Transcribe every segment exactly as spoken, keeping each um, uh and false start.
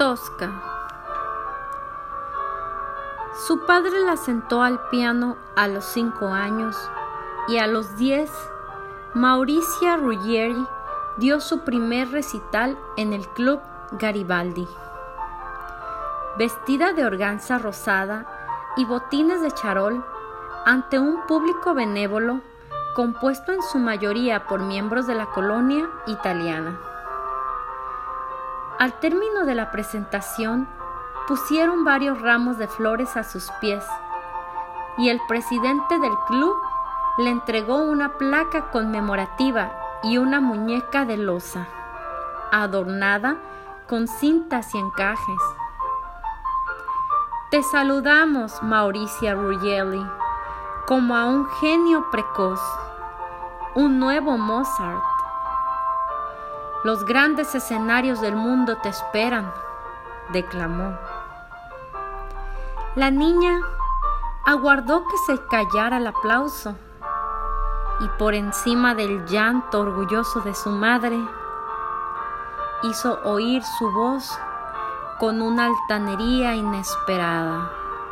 Tosca. Su padre la sentó al piano a los cinco años y a los diez, Maurizia Ruggeri dio su primer recital en el Club Garibaldi. Vestida de organza rosada y botines de charol, ante un público benévolo, compuesto en su mayoría por miembros de la colonia italiana. Al término de la presentación, pusieron varios ramos de flores a sus pies y el presidente del club le entregó una placa conmemorativa y una muñeca de loza, adornada con cintas y encajes. Te saludamos, Maurizia Ruggeri, como a un genio precoz, un nuevo Mozart. Los grandes escenarios del mundo te esperan, declamó. La niña aguardó que se callara el aplauso y por encima del llanto orgulloso de su madre, hizo oír su voz con una altanería inesperada.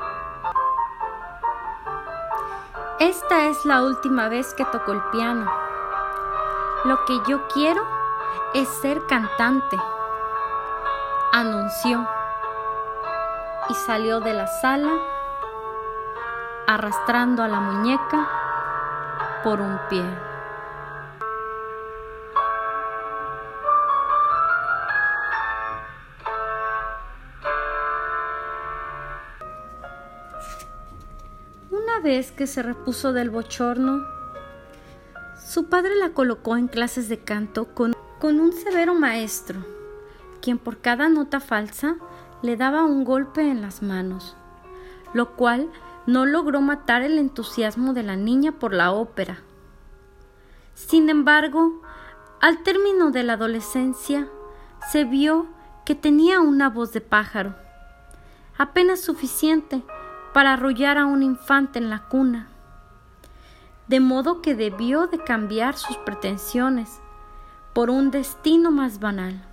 Esta es la última vez que toco el piano. Lo que yo quiero es ser cantante, anunció, y salió de la sala arrastrando a la muñeca por un pie. Una vez que se repuso del bochorno, su padre la colocó en clases de canto con, con un severo maestro, quien por cada nota falsa le daba un golpe en las manos, lo cual no logró matar el entusiasmo de la niña por la ópera. Sin embargo, al término de la adolescencia, se vio que tenía una voz de pájaro, apenas suficiente para arrullar a un infante en la cuna, de modo que debió de cambiar sus pretensiones por un destino más banal.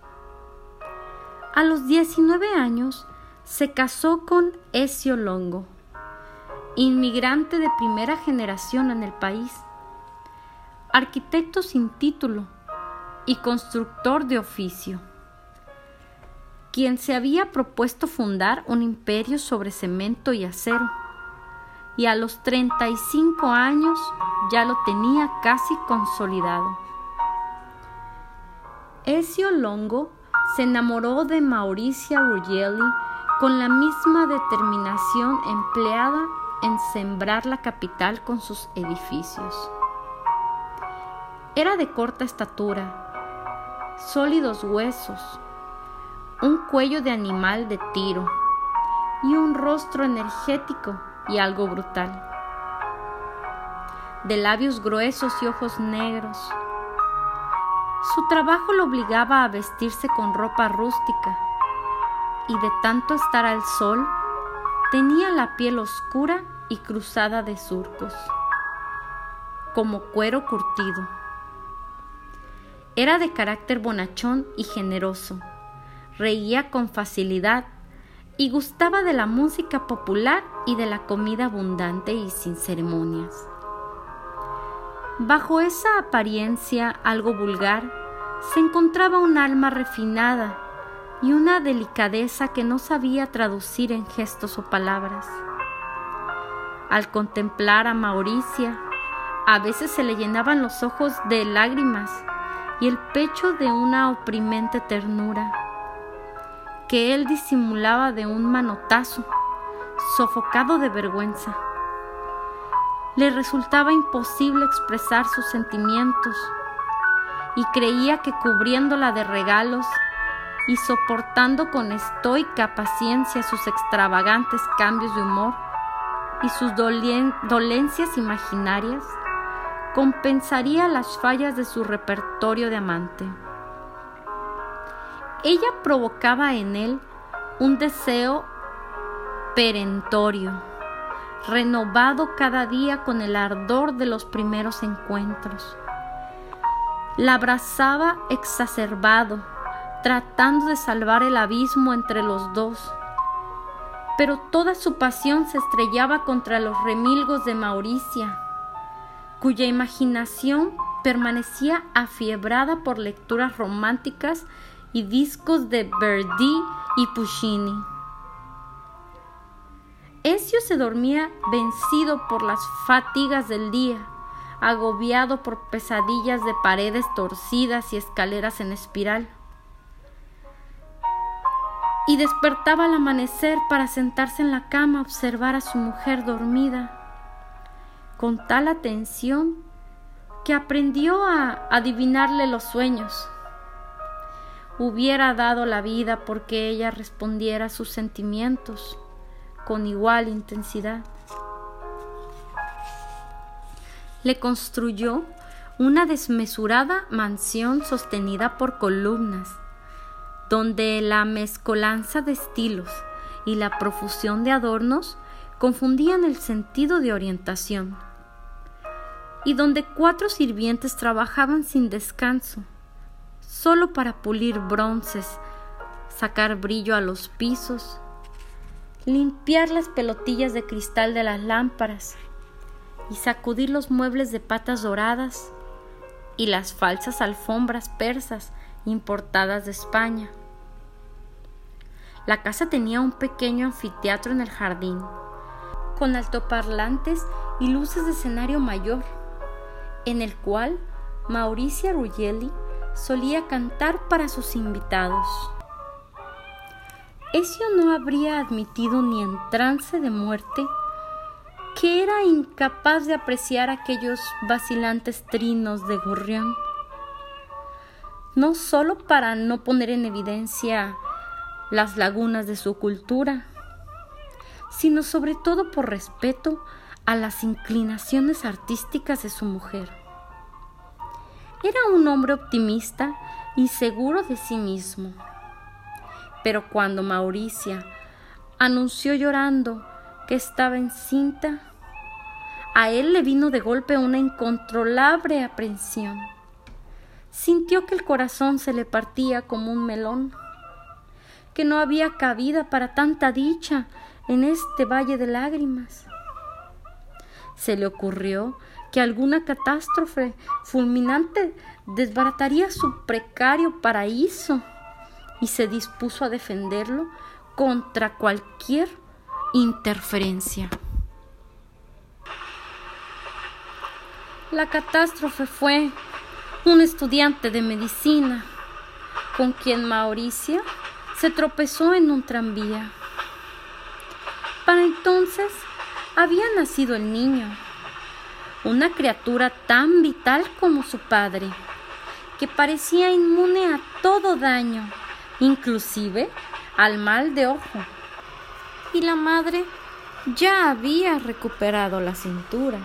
A los diecinueve años se casó con Ezio Longo, inmigrante de primera generación en el país, arquitecto sin título y constructor de oficio, quien se había propuesto fundar un imperio sobre cemento y acero, y a los treinta y cinco años ya lo tenía casi consolidado. Ezio Longo se enamoró de Maurizia Ruggeri con la misma determinación empleada en sembrar la capital con sus edificios. Era de corta estatura, sólidos huesos, un cuello de animal de tiro y un rostro energético y algo brutal, de labios gruesos y ojos negros. Su trabajo lo obligaba a vestirse con ropa rústica y de tanto estar al sol tenía la piel oscura y cruzada de surcos, como cuero curtido. Era de carácter bonachón y generoso, reía con facilidad y gustaba de la música popular y de la comida abundante y sin ceremonias. Bajo esa apariencia algo vulgar se encontraba un alma refinada y una delicadeza que no sabía traducir en gestos o palabras. Al contemplar a Maurizia, a veces se le llenaban los ojos de lágrimas y el pecho de una oprimente ternura, que él disimulaba de un manotazo, sofocado de vergüenza. Le resultaba imposible expresar sus sentimientos y creía que cubriéndola de regalos y soportando con estoica paciencia sus extravagantes cambios de humor y sus dolien- dolencias imaginarias, compensaría las fallas de su repertorio de amante. Ella provocaba en él un deseo perentorio, renovado cada día con el ardor de los primeros encuentros. La abrazaba exacerbado, tratando de salvar el abismo entre los dos. Pero toda su pasión se estrellaba contra los remilgos de Mauricia, cuya imaginación permanecía afiebrada por lecturas románticas y discos de Verdi y Puccini. Ezio se dormía vencido por las fatigas del día, agobiado por pesadillas de paredes torcidas y escaleras en espiral. Y despertaba al amanecer para sentarse en la cama a observar a su mujer dormida, con tal atención que aprendió a adivinarle los sueños. Hubiera dado la vida porque ella respondiera a sus sentimientos con igual intensidad. Le construyó una desmesurada mansión sostenida por columnas, donde la mezcolanza de estilos y la profusión de adornos confundían el sentido de orientación, y donde cuatro sirvientes trabajaban sin descanso, solo para pulir bronces, sacar brillo a los pisos, limpiar las pelotillas de cristal de las lámparas y sacudir los muebles de patas doradas y las falsas alfombras persas importadas de España. La casa tenía un pequeño anfiteatro en el jardín, con altoparlantes y luces de escenario mayor, en el cual Mauricia Ruggieri solía cantar para sus invitados. Ezio no habría admitido ni en trance de muerte que era incapaz de apreciar aquellos vacilantes trinos de gorrión, no solo para no poner en evidencia las lagunas de su cultura, sino sobre todo por respeto a las inclinaciones artísticas de su mujer. Era un hombre optimista y seguro de sí mismo. Pero cuando Mauricia anunció llorando que estaba encinta, a él le vino de golpe una incontrolable aprensión. Sintió que el corazón se le partía como un melón, que no había cabida para tanta dicha en este valle de lágrimas. Se le ocurrió que alguna catástrofe fulminante desbarataría su precario paraíso y se dispuso a defenderlo contra cualquier interferencia. La catástrofe fue un estudiante de medicina con quien Mauricia se tropezó en un tranvía. Para entonces había nacido el niño, una criatura tan vital como su padre, que parecía inmune a todo daño, inclusive al mal de ojo. Y la madre ya había recuperado la cintura.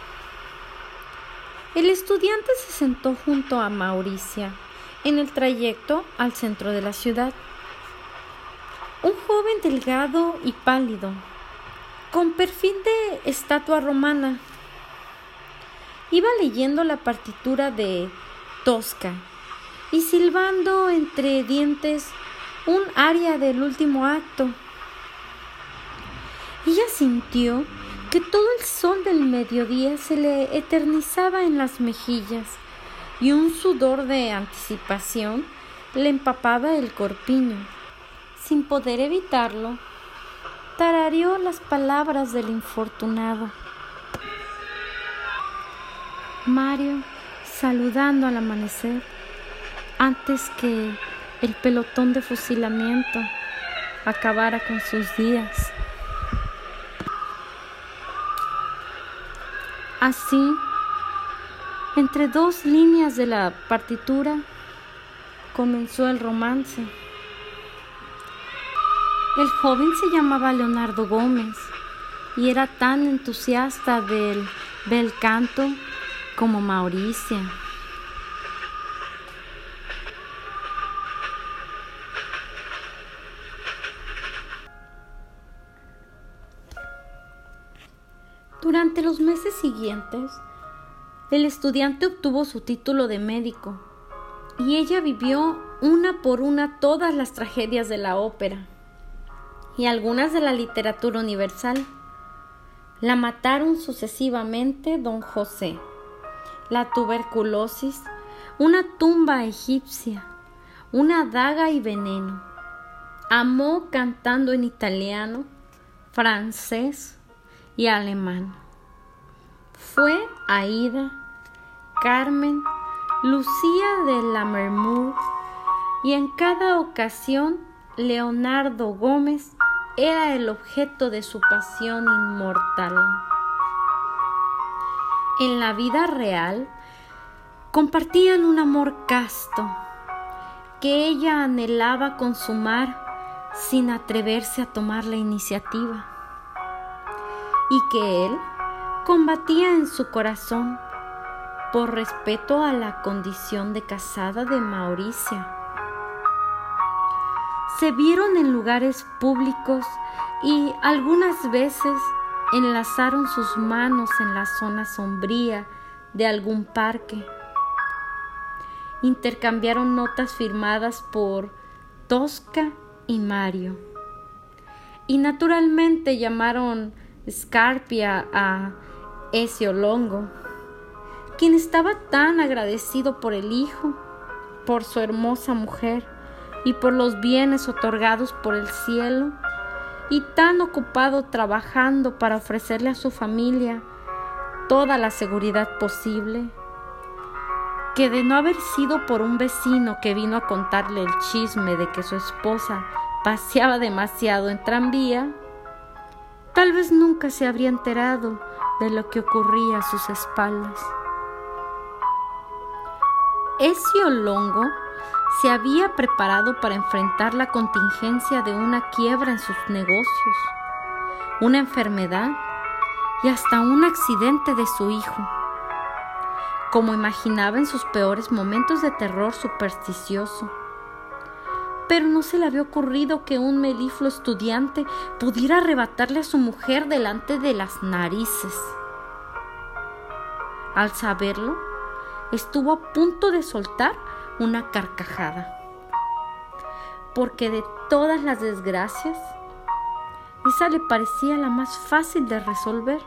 El estudiante se sentó junto a Mauricia en el trayecto al centro de la ciudad. Un joven delgado y pálido, con perfil de estatua romana, iba leyendo la partitura de Tosca y silbando entre dientes un aria del último acto. Ella sintió que todo el sol del mediodía se le eternizaba en las mejillas y un sudor de anticipación le empapaba el corpiño. Sin poder evitarlo, tarareó las palabras del infortunado. Mario, saludando al amanecer, antes que el pelotón de fusilamiento acabara con sus días. Así, entre dos líneas de la partitura, comenzó el romance. El joven se llamaba Leonardo Gómez y era tan entusiasta del bel canto como Mauricia. Durante los meses siguientes, el estudiante obtuvo su título de médico y ella vivió una por una todas las tragedias de la ópera y algunas de la literatura universal. La mataron sucesivamente don José, la tuberculosis, una tumba egipcia, una daga y veneno. Amó cantando en italiano, francés y alemán. Fue Aída, Carmen, Lucía de Lammermoor, y en cada ocasión Leonardo Gómez era el objeto de su pasión inmortal. En la vida real compartían un amor casto que ella anhelaba consumar sin atreverse a tomar la iniciativa, y que él combatía en su corazón por respeto a la condición de casada de Mauricia. Se vieron en lugares públicos y algunas veces enlazaron sus manos en la zona sombría de algún parque. Intercambiaron notas firmadas por Tosca y Mario. Y naturalmente llamaron Scarpia a Ezio Longo, quien estaba tan agradecido por el hijo, por su hermosa mujer y por los bienes otorgados por el cielo, y tan ocupado trabajando para ofrecerle a su familia toda la seguridad posible, que de no haber sido por un vecino que vino a contarle el chisme de que su esposa paseaba demasiado en tranvía, tal vez nunca se habría enterado de lo que ocurría a sus espaldas. Ezio Longo se había preparado para enfrentar la contingencia de una quiebra en sus negocios, una enfermedad y hasta un accidente de su hijo, como imaginaba en sus peores momentos de terror supersticioso. Pero no se le había ocurrido que un melifluo estudiante pudiera arrebatarle a su mujer delante de las narices. Al saberlo, estuvo a punto de soltar una carcajada, porque de todas las desgracias, esa le parecía la más fácil de resolver.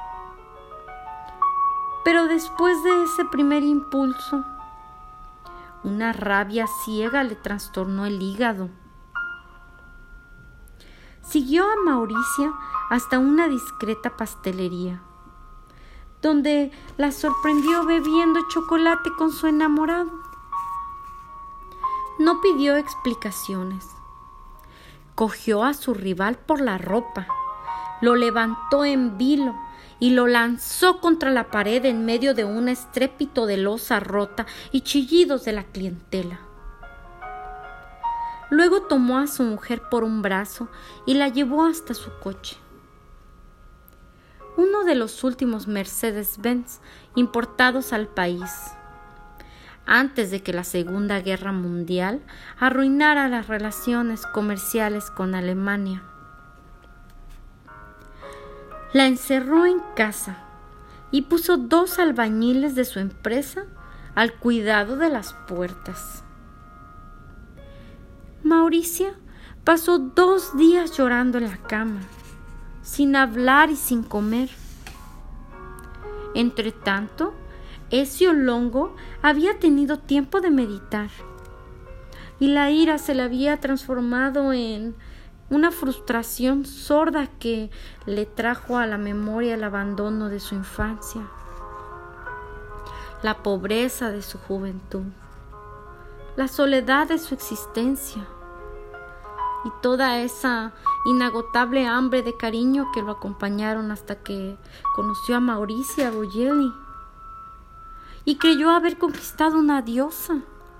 Pero después de ese primer impulso, una rabia ciega le trastornó el hígado. Siguió a Mauricia hasta una discreta pastelería, donde la sorprendió bebiendo chocolate con su enamorado. No pidió explicaciones. Cogió a su rival por la ropa, lo levantó en vilo y lo lanzó contra la pared en medio de un estrépito de loza rota y chillidos de la clientela. Luego tomó a su mujer por un brazo y la llevó hasta su coche, uno de los últimos Mercedes-Benz importados al país, antes de que la Segunda Guerra Mundial arruinara las relaciones comerciales con Alemania. La encerró en casa y puso dos albañiles de su empresa al cuidado de las puertas. Mauricia pasó dos días llorando en la cama, sin hablar y sin comer. Entretanto, Ezio Longo había tenido tiempo de meditar, y la ira se le había transformado en una frustración sorda que le trajo a la memoria el abandono de su infancia, la pobreza de su juventud, la soledad de su existencia y toda esa inagotable hambre de cariño que lo acompañaron hasta que conoció a Mauricia Goyeli y creyó haber conquistado una diosa.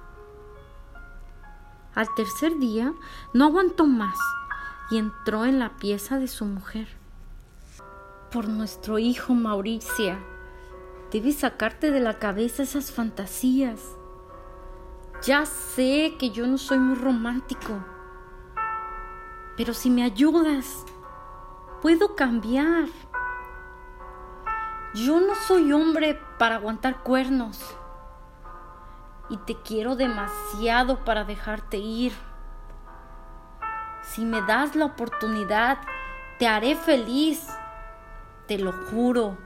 Al tercer día no aguantó más y entró en la pieza de su mujer. Por nuestro hijo, Mauricia, debes sacarte de la cabeza esas fantasías. Ya sé que yo no soy muy romántico, pero si me ayudas, puedo cambiar. Yo no soy hombre para aguantar cuernos. y te quiero demasiado para dejarte ir. Si me das la oportunidad, te haré feliz, te lo juro.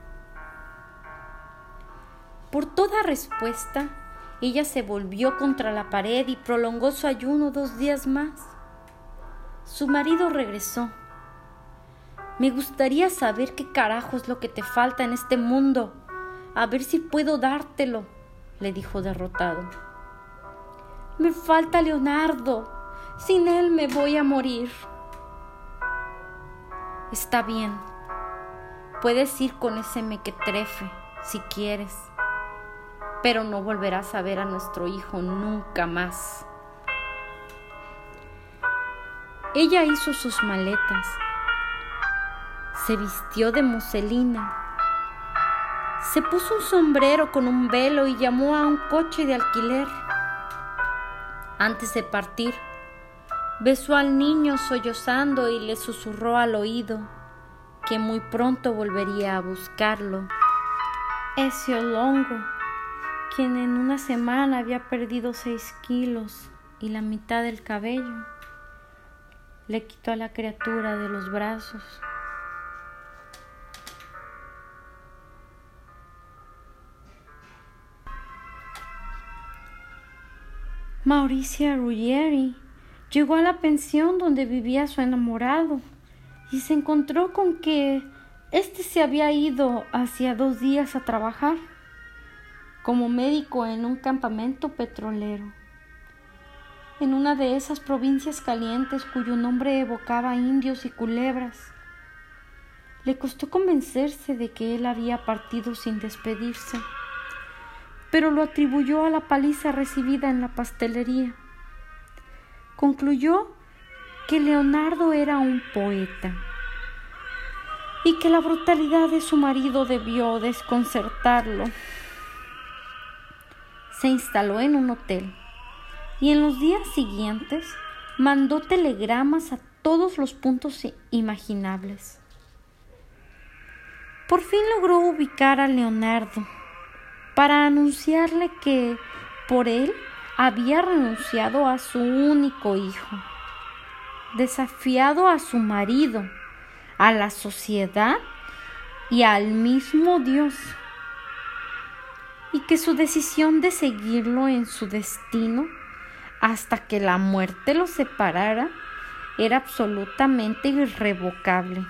Por toda respuesta, ella se volvió contra la pared y prolongó su ayuno dos días más. Su marido regresó. Me gustaría saber qué carajo es lo que te falta en este mundo. A ver si puedo dártelo, le dijo derrotado. Me falta Leonardo. Sin él me voy a morir. Está bien. Puedes ir con ese mequetrefe si quieres, pero no volverás a ver a nuestro hijo nunca más. Ella hizo sus maletas, se vistió de muselina, se puso un sombrero con un velo y llamó a un coche de alquiler. Antes de partir, besó al niño sollozando y le susurró al oído que muy pronto volvería a buscarlo. Ese Olongo, quien en una semana había perdido seis kilos y la mitad del cabello, le quitó a la criatura de los brazos. Mauricia Ruggieri llegó a la pensión donde vivía su enamorado y se encontró con que éste se había ido hacía dos días a trabajar como médico en un campamento petrolero, en una de esas provincias calientes cuyo nombre evocaba indios y culebras. Le costó convencerse de que él había partido sin despedirse, pero lo atribuyó a la paliza recibida en la pastelería. Concluyó que Leonardo era un poeta y que la brutalidad de su marido debió desconcertarlo. Se instaló en un hotel y en los días siguientes mandó telegramas a todos los puntos imaginables. Por fin logró ubicar a Leonardo para anunciarle que por él había renunciado a su único hijo, desafiado a su marido, a la sociedad y al mismo Dios, y que su decisión de seguirlo en su destino hasta que la muerte los separara era absolutamente irrevocable.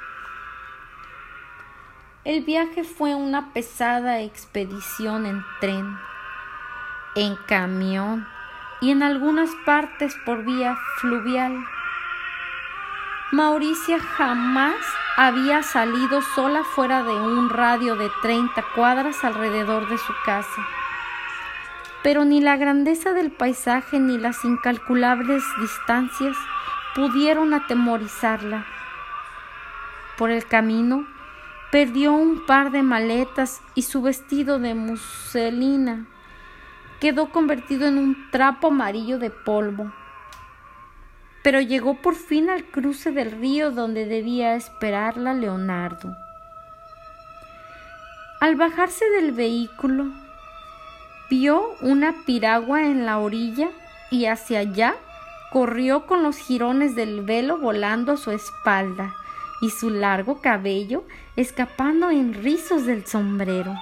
El viaje fue una pesada expedición en tren, en camión y en algunas partes por vía fluvial. Mauricia jamás había salido sola fuera de un radio de treinta cuadras alrededor de su casa. Pero ni la grandeza del paisaje ni las incalculables distancias pudieron atemorizarla. Por el camino perdió un par de maletas y su vestido de muselina quedó convertido en un trapo amarillo de polvo. Pero llegó por fin al cruce del río donde debía esperarla Leonardo. Al bajarse del vehículo, vio una piragua en la orilla y hacia allá corrió con los jirones del velo volando a su espalda y su largo cabello escapando en rizos del sombrero.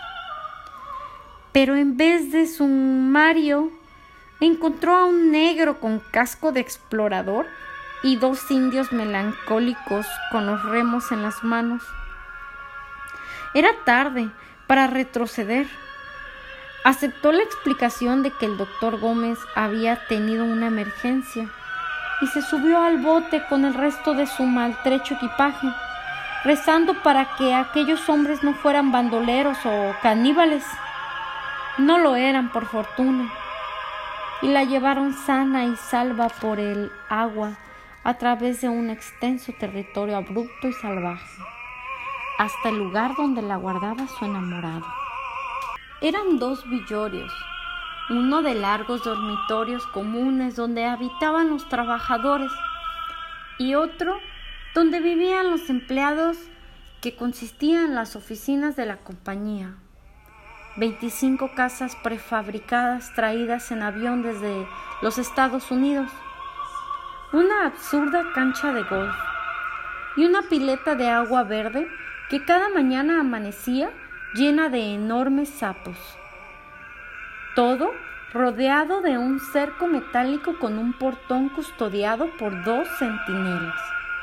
Pero en vez de su Mario, encontró a un negro con casco de explorador y dos indios melancólicos con los remos en las manos. Era tarde para retroceder. Aceptó la explicación de que el doctor Gómez había tenido una emergencia y se subió al bote con el resto de su maltrecho equipaje, rezando para que aquellos hombres no fueran bandoleros o caníbales. No lo eran, por fortuna, y la llevaron sana y salva por el agua a través de un extenso territorio abrupto y salvaje, hasta el lugar donde la guardaba su enamorado. Eran dos villorios, uno de largos dormitorios comunes donde habitaban los trabajadores y otro donde vivían los empleados, que consistían en las oficinas de la compañía. veinticinco casas prefabricadas traídas en avión desde los Estados Unidos, una absurda cancha de golf y una pileta de agua verde que cada mañana amanecía llena de enormes sapos. Todo rodeado de un cerco metálico con un portón custodiado por dos centinelas.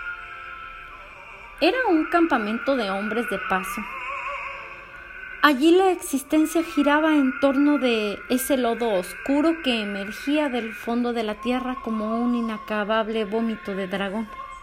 Era un campamento de hombres de paso. Allí la existencia giraba en torno de ese lodo oscuro que emergía del fondo de la tierra como un inacabable vómito de dragón.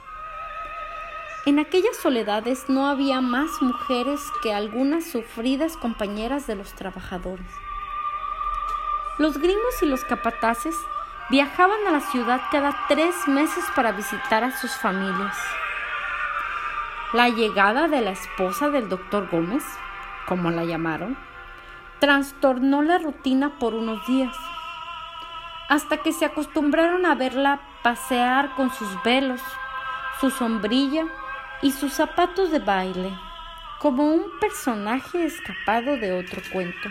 En aquellas soledades no había más mujeres que algunas sufridas compañeras de los trabajadores. Los gringos y los capataces viajaban a la ciudad cada tres meses para visitar a sus familias. La llegada de la esposa del doctor Gómez, como la llamaron, trastornó la rutina por unos días, hasta que se acostumbraron a verla pasear con sus velos, su sombrilla y sus zapatos de baile, como un personaje escapado de otro cuento.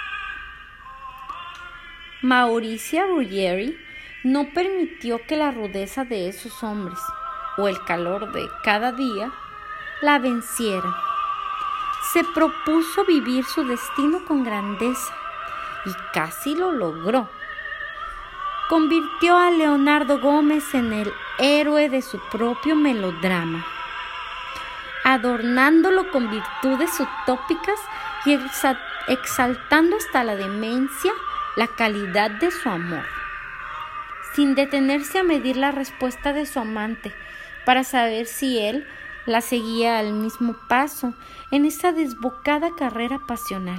Mauricia Ruggieri no permitió que la rudeza de esos hombres o el calor de cada día la venciera. Se propuso vivir su destino con grandeza y casi lo logró. Convirtió a Leonardo Gómez en el héroe de su propio melodrama, adornándolo con virtudes utópicas y exa- exaltando hasta la demencia la calidad de su amor, sin detenerse a medir la respuesta de su amante para saber si él la seguía al mismo paso en esa desbocada carrera pasional.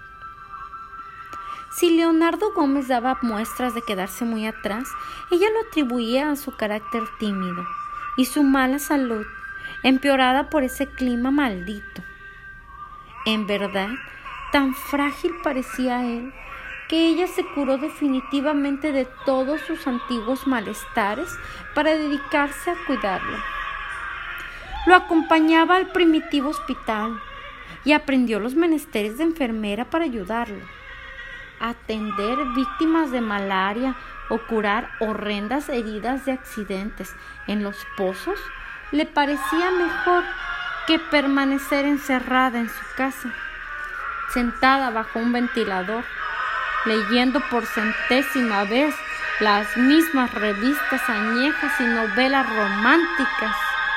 Si Leonardo Gómez daba muestras de quedarse muy atrás, ella lo atribuía a su carácter tímido y su mala salud, empeorada por ese clima maldito. En verdad, tan frágil parecía él, que ella se curó definitivamente de todos sus antiguos malestares para dedicarse a cuidarlo. Lo acompañaba al primitivo hospital y aprendió los menesteres de enfermera para ayudarlo. Atender víctimas de malaria o curar horrendas heridas de accidentes en los pozos le parecía mejor que permanecer encerrada en su casa, sentada bajo un ventilador, leyendo por centésima vez las mismas revistas añejas y novelas románticas.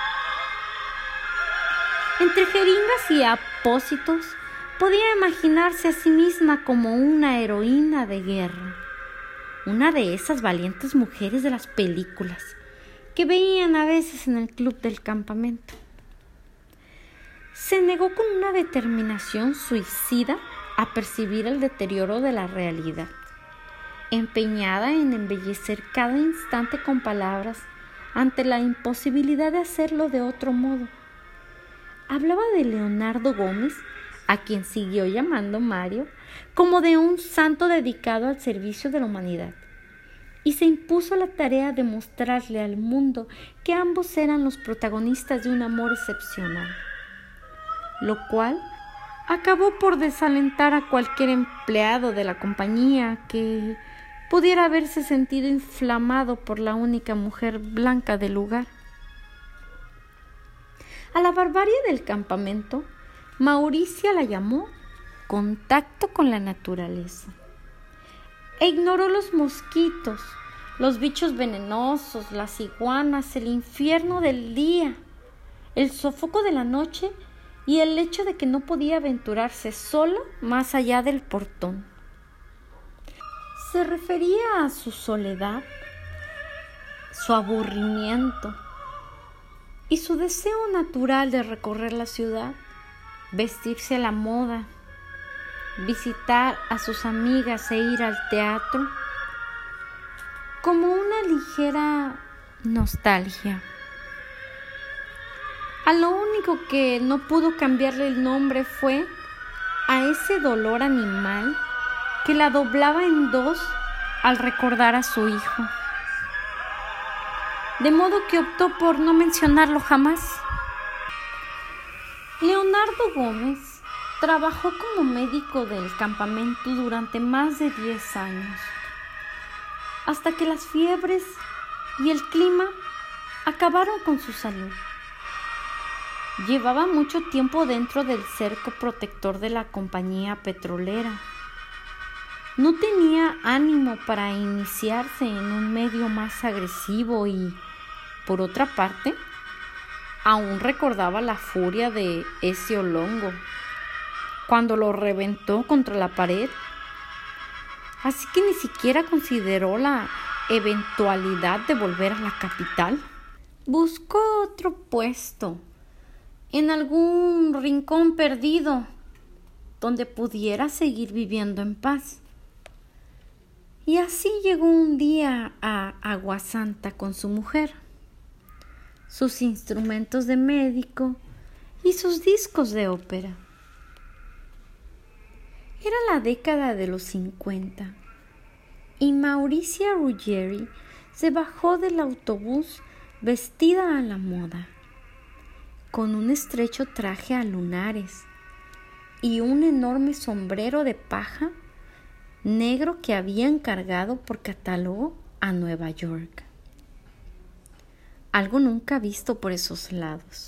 Entre jeringas y apósitos, podía imaginarse a sí misma como una heroína de guerra, una de esas valientes mujeres de las películas que veían a veces en el club del campamento. Se negó con una determinación suicida a percibir el deterioro de la realidad, empeñada en embellecer cada instante con palabras ante la imposibilidad de hacerlo de otro modo. Hablaba de Leonardo Gómez, a quien siguió llamando Mario, como de un santo dedicado al servicio de la humanidad, y se impuso la tarea de mostrarle al mundo que ambos eran los protagonistas de un amor excepcional, lo cual acabó por desalentar a cualquier empleado de la compañía que pudiera haberse sentido inflamado por la única mujer blanca del lugar. A la barbarie del campamento, Mauricia la llamó contacto con la naturaleza, e ignoró los mosquitos, los bichos venenosos, las iguanas, el infierno del día, el sofoco de la noche y el hecho de que no podía aventurarse sola más allá del portón. Se refería a su soledad, su aburrimiento y su deseo natural de recorrer la ciudad, vestirse a la moda, visitar a sus amigas e ir al teatro, como una ligera nostalgia. A lo único que no pudo cambiarle el nombre fue a ese dolor animal que la doblaba en dos al recordar a su hijo. De modo que optó por no mencionarlo jamás. Leonardo Gómez Trabajó como médico del campamento durante más de diez años, hasta que las fiebres y el clima acabaron con su salud. Llevaba mucho tiempo dentro del cerco protector de la compañía petrolera. No tenía ánimo para iniciarse en un medio más agresivo y, por otra parte, aún recordaba la furia de ese Olongo cuando lo reventó contra la pared. Así que ni siquiera consideró la eventualidad de volver a la capital. Buscó otro puesto en algún rincón perdido donde pudiera seguir viviendo en paz. Y así llegó un día a Aguasanta con su mujer, sus instrumentos de médico y sus discos de ópera. Era la década de los cincuenta y Mauricia Ruggieri se bajó del autobús vestida a la moda, con un estrecho traje a lunares y un enorme sombrero de paja negro que había encargado por catálogo a Nueva York. Algo nunca visto por esos lados.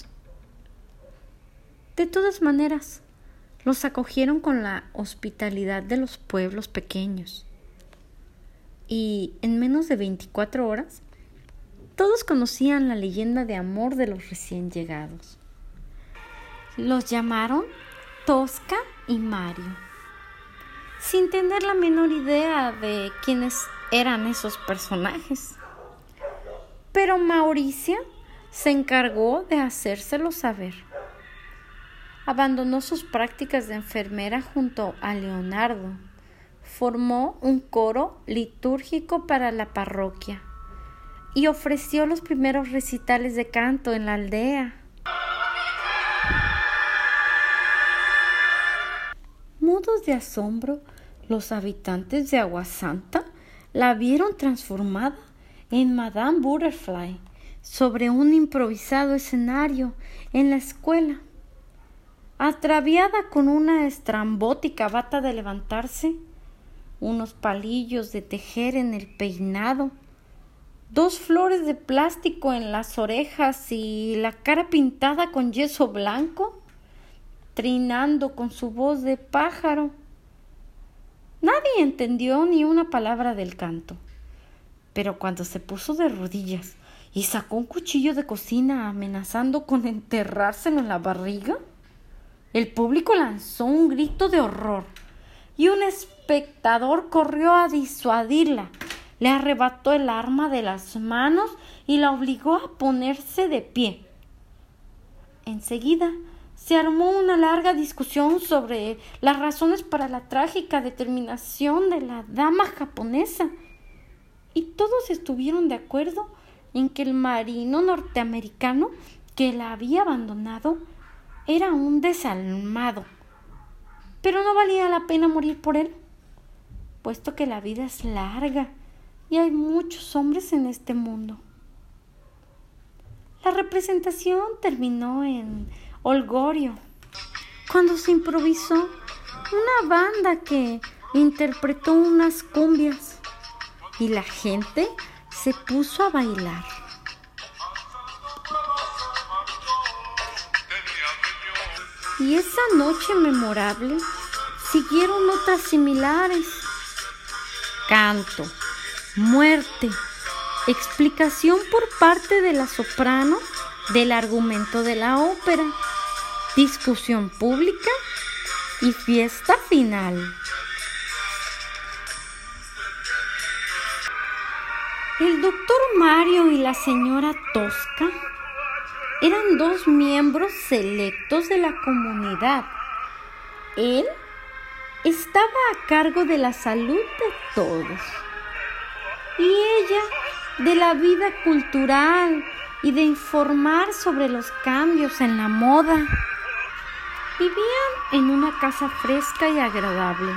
De todas maneras, los acogieron con la hospitalidad de los pueblos pequeños. Y en menos de veinticuatro horas, todos conocían la leyenda de amor de los recién llegados. Los llamaron Tosca y Mario, sin tener la menor idea de quiénes eran esos personajes. Pero Mauricia se encargó de hacérselo saber. Abandonó sus prácticas de enfermera junto a Leonardo. Formó un coro litúrgico para la parroquia y ofreció los primeros recitales de canto en la aldea. Mudos de asombro, los habitantes de Aguasanta la vieron transformada en Madame Butterfly sobre un improvisado escenario en la escuela. Atraviada con una estrambótica bata de levantarse, unos palillos de tejer en el peinado, dos flores de plástico en las orejas y la cara pintada con yeso blanco, trinando con su voz de pájaro. Nadie entendió ni una palabra del canto, pero cuando se puso de rodillas y sacó un cuchillo de cocina amenazando con enterrárselo en la barriga, el público lanzó un grito de horror y un espectador corrió a disuadirla. Le arrebató el arma de las manos y la obligó a ponerse de pie. Enseguida se armó una larga discusión sobre las razones para la trágica determinación de la dama japonesa, y todos estuvieron de acuerdo en que el marino norteamericano que la había abandonado era un desalmado, pero no valía la pena morir por él, puesto que la vida es larga y hay muchos hombres en este mundo. La representación terminó en holgorio, cuando se improvisó una banda que interpretó unas cumbias y la gente se puso a bailar. Y esa noche memorable siguieron otras similares. Canto, muerte, explicación por parte de la soprano del argumento de la ópera, discusión pública y fiesta final. El doctor Mario y la señora Tosca eran dos miembros selectos de la comunidad. Él estaba a cargo de la salud de todos y ella de la vida cultural y de informar sobre los cambios en la moda. Vivían en una casa fresca y agradable,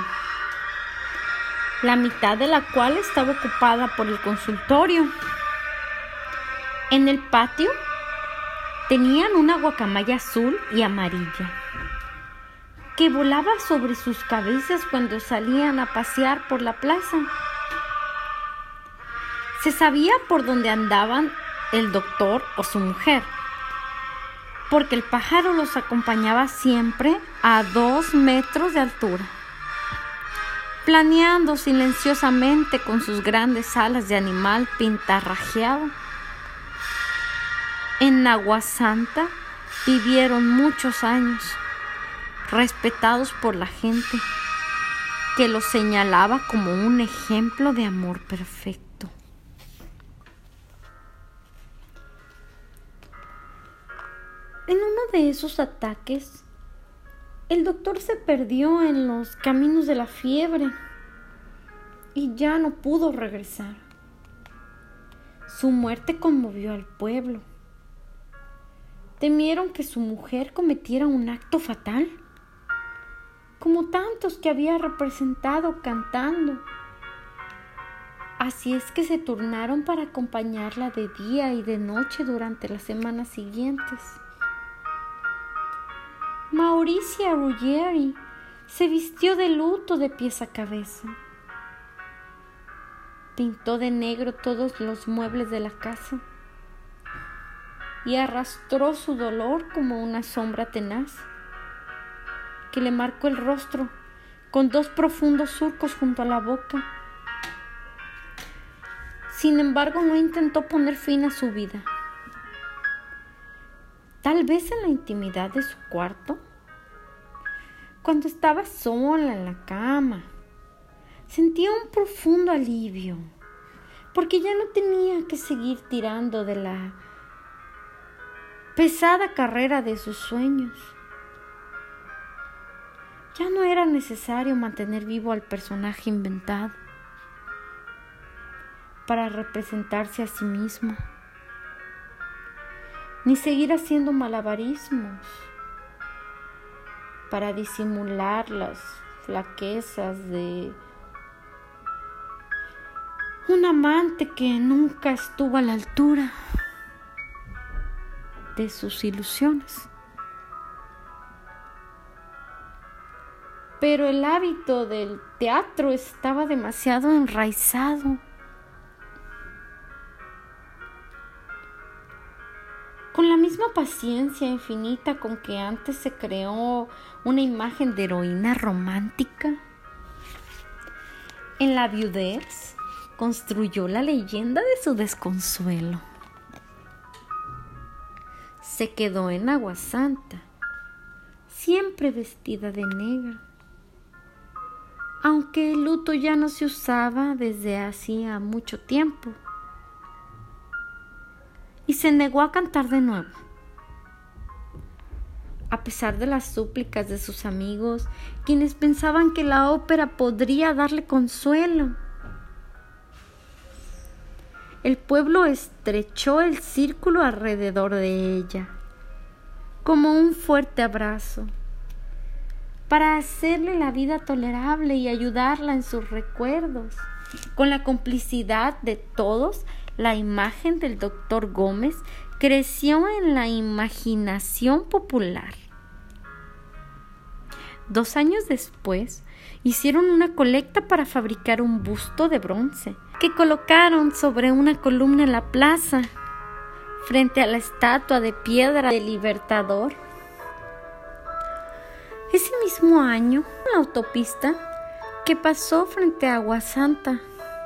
la mitad de la cual estaba ocupada por el consultorio. En el patio tenían una guacamaya azul y amarilla que volaba sobre sus cabezas cuando salían a pasear por la plaza. Se sabía por dónde andaban el doctor o su mujer, porque el pájaro los acompañaba siempre a dos metros de altura, planeando silenciosamente con sus grandes alas de animal pintarrajeado. En Agua Santa vivieron muchos años, respetados por la gente, que los señalaba como un ejemplo de amor perfecto. En uno de esos ataques, el doctor se perdió en los caminos de la fiebre y ya no pudo regresar. Su muerte conmovió al pueblo. Temieron que su mujer cometiera un acto fatal, como tantos que había representado cantando. Así es que se turnaron para acompañarla de día y de noche durante las semanas siguientes. Mauricia Ruggieri se vistió de luto de pies a cabeza. Pintó de negro todos los muebles de la casa y arrastró su dolor como una sombra tenaz que le marcó el rostro con dos profundos surcos junto a la boca. Sin embargo, no intentó poner fin a su vida. Tal vez en la intimidad de su cuarto, cuando estaba sola en la cama, sentía un profundo alivio, porque ya no tenía que seguir tirando de la pesada carrera de sus sueños. Ya no era necesario mantener vivo al personaje inventado para representarse a sí misma, ni seguir haciendo malabarismos para disimular las flaquezas de un amante que nunca estuvo a la altura de sus ilusiones. Pero el hábito del teatro estaba demasiado enraizado. Con la misma paciencia infinita con que antes se creó una imagen de heroína romántica, en la viudez construyó la leyenda de su desconsuelo. Se quedó en Agua Santa, siempre vestida de negro, aunque el luto ya no se usaba desde hacía mucho tiempo. Y se negó a cantar de nuevo, a pesar de las súplicas de sus amigos, quienes pensaban que la ópera podría darle consuelo. El pueblo estrechó el círculo alrededor de ella, como un fuerte abrazo, para hacerle la vida tolerable y ayudarla en sus recuerdos. Con la complicidad de todos, la imagen del doctor Gómez creció en la imaginación popular. Dos años después, hicieron una colecta para fabricar un busto de bronce que colocaron sobre una columna en la plaza, frente a la estatua de piedra del Libertador. Ese mismo año, la autopista que pasó frente a Agua Santa,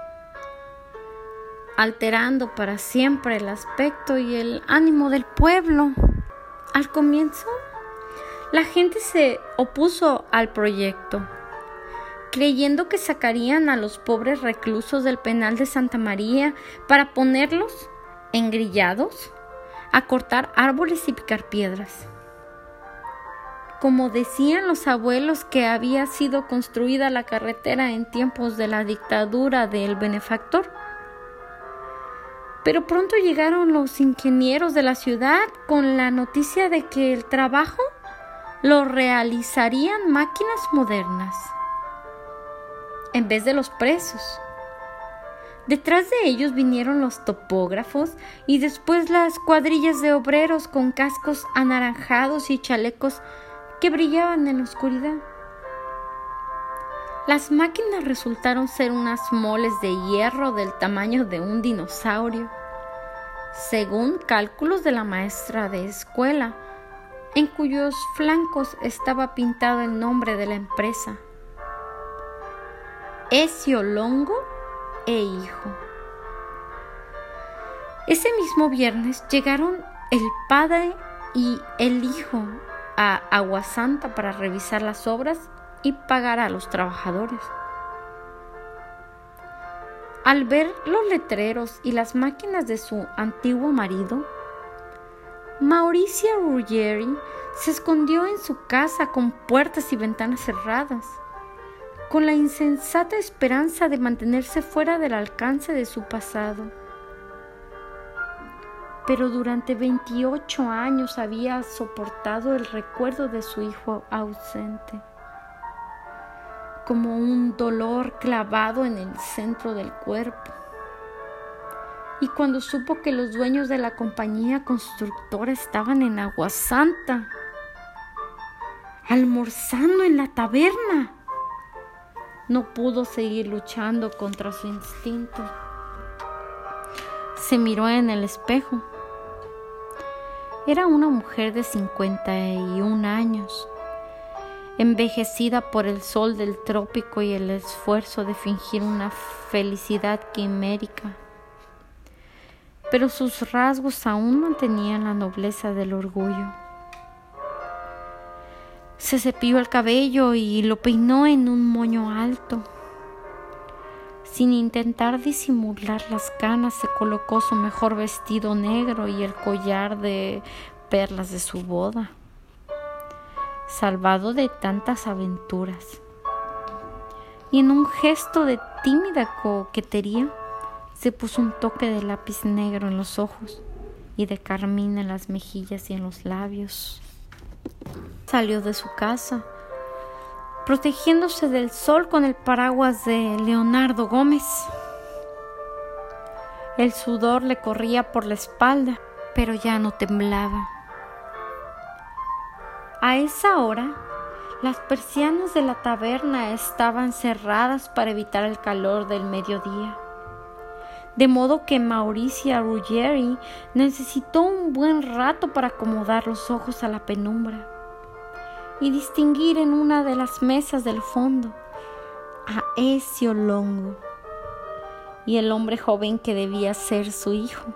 alterando para siempre el aspecto y el ánimo del pueblo. Al comienzo, la gente se opuso al proyecto, creyendo que sacarían a los pobres reclusos del penal de Santa María para ponerlos engrillados a cortar árboles y picar piedras. Como decían los abuelos que había sido construida la carretera en tiempos de la dictadura del benefactor. Pero pronto llegaron los ingenieros de la ciudad con la noticia de que el trabajo lo realizarían máquinas modernas en vez de los presos. Detrás de ellos vinieron los topógrafos y después las cuadrillas de obreros con cascos anaranjados y chalecos que brillaban en la oscuridad. Las máquinas resultaron ser unas moles de hierro del tamaño de un dinosaurio, según cálculos de la maestra de escuela, en cuyos flancos estaba pintado el nombre de la empresa: Ezio Longo e Hijo. Ese mismo viernes llegaron el padre y el hijo a Aguasanta para revisar las obras y pagar a los trabajadores. Al ver los letreros y las máquinas de su antiguo marido, Mauricia Ruggieri se escondió en su casa con puertas y ventanas cerradas, con la insensata esperanza de mantenerse fuera del alcance de su pasado. Pero durante veintiocho años había soportado el recuerdo de su hijo ausente, como un dolor clavado en el centro del cuerpo. Y cuando supo que los dueños de la compañía constructora estaban en Aguasanta, almorzando en la taberna, no pudo seguir luchando contra su instinto. Se miró en el espejo. Era una mujer de cincuenta y un años, envejecida por el sol del trópico y el esfuerzo de fingir una felicidad quimérica. Pero sus rasgos aún mantenían la nobleza del orgullo. Se cepilló el cabello y lo peinó en un moño alto. Sin intentar disimular las canas, se colocó su mejor vestido negro y el collar de perlas de su boda, salvado de tantas aventuras. Y en un gesto de tímida coquetería, se puso un toque de lápiz negro en los ojos y de carmín en las mejillas y en los labios. Salió de su casa, protegiéndose del sol con el paraguas de Leonardo Gómez. El sudor le corría por la espalda, pero ya no temblaba. A esa hora, las persianas de la taberna estaban cerradas para evitar el calor del mediodía, de modo que Mauricia Ruggieri necesitó un buen rato para acomodar los ojos a la penumbra y distinguir en una de las mesas del fondo a Ezio Longo y el hombre joven que debía ser su hijo.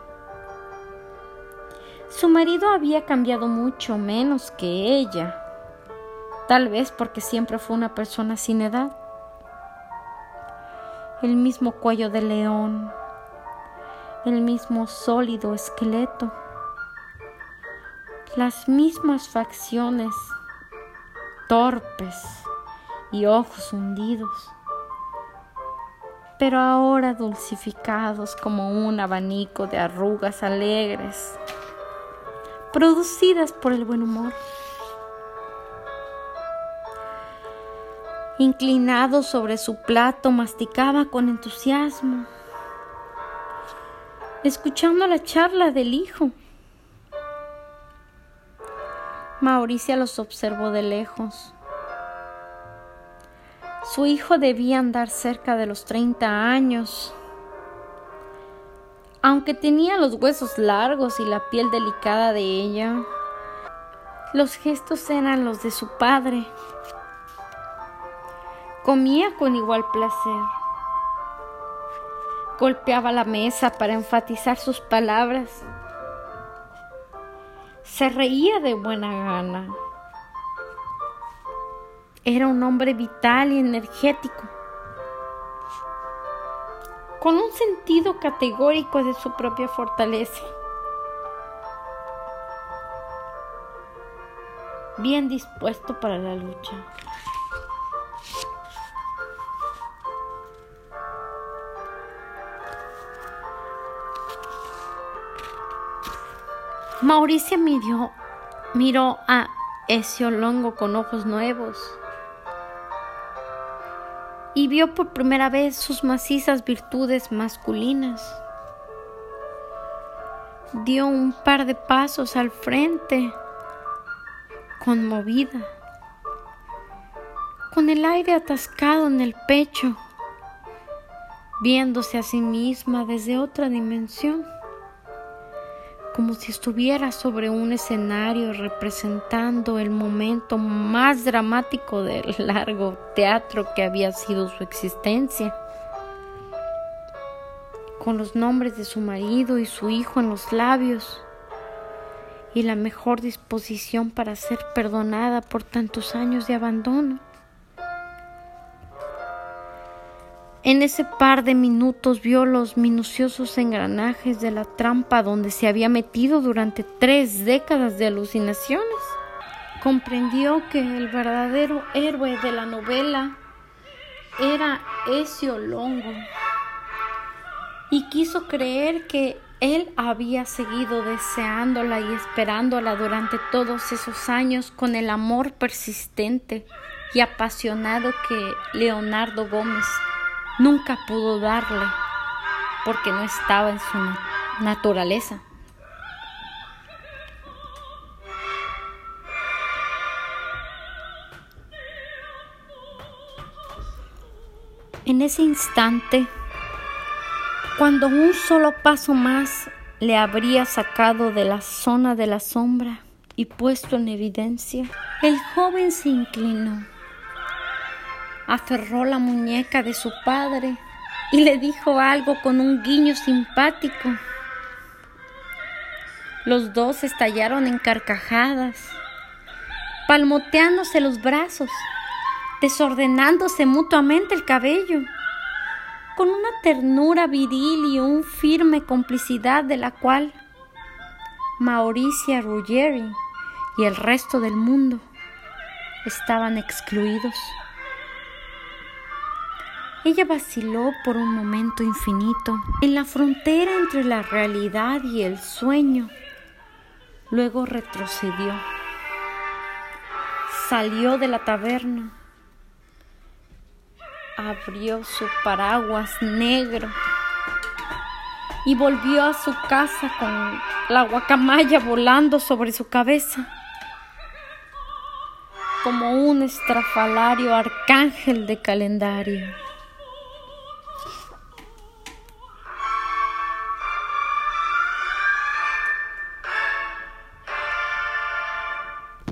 Su marido había cambiado mucho menos que ella, tal vez porque siempre fue una persona sin edad. El mismo cuello de león, el mismo sólido esqueleto, las mismas facciones torpes y ojos hundidos, pero ahora dulcificados como un abanico de arrugas alegres, producidas por el buen humor. Inclinado sobre su plato, masticaba con entusiasmo, escuchando la charla del hijo. Mauricia los observó de lejos. Su hijo debía andar cerca de los treinta años. Aunque tenía los huesos largos y la piel delicada de ella, los gestos eran los de su padre. Comía con igual placer. Golpeaba la mesa para enfatizar sus palabras. Se reía de buena gana. Era un hombre vital y energético, con un sentido categórico de su propia fortaleza. Bien dispuesto para la lucha. Mauricia miró, miró a Ezio Longo con ojos nuevos y vio por primera vez sus macizas virtudes masculinas. Dio un par de pasos al frente, conmovida, con el aire atascado en el pecho, viéndose a sí misma desde otra dimensión, como si estuviera sobre un escenario representando el momento más dramático del largo teatro que había sido su existencia, con los nombres de su marido y su hijo en los labios y la mejor disposición para ser perdonada por tantos años de abandono. En ese par de minutos vio los minuciosos engranajes de la trampa donde se había metido durante tres décadas de alucinaciones. Comprendió que el verdadero héroe de la novela era Ezio Longo y quiso creer que él había seguido deseándola y esperándola durante todos esos años con el amor persistente y apasionado que Leonardo Gómez nunca pudo darle, porque no estaba en su naturaleza. En ese instante, cuando un solo paso más le habría sacado de la zona de la sombra y puesto en evidencia, el joven se inclinó, aferró la muñeca de su padre y le dijo algo con un guiño simpático. Los dos estallaron en carcajadas, palmoteándose los brazos, desordenándose mutuamente el cabello, con una ternura viril y una firme complicidad de la cual Maurizia Ruggeri y el resto del mundo estaban excluidos. Ella vaciló por un momento infinito en la frontera entre la realidad y el sueño. Luego retrocedió. Salió de la taberna. Abrió su paraguas negro y volvió a su casa con la guacamaya volando sobre su cabeza, como un estrafalario arcángel de calendario.